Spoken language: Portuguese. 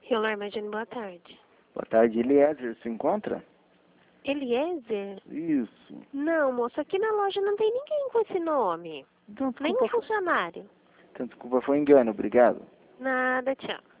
Hello, Imagine, boa tarde. Boa tarde, Eliezer. Se encontra? Eliezer? Isso. Não, moço, aqui na loja não tem ninguém com esse nome. Então, Nem desculpa, um funcionário. foi engano. Obrigado. Nada, tchau.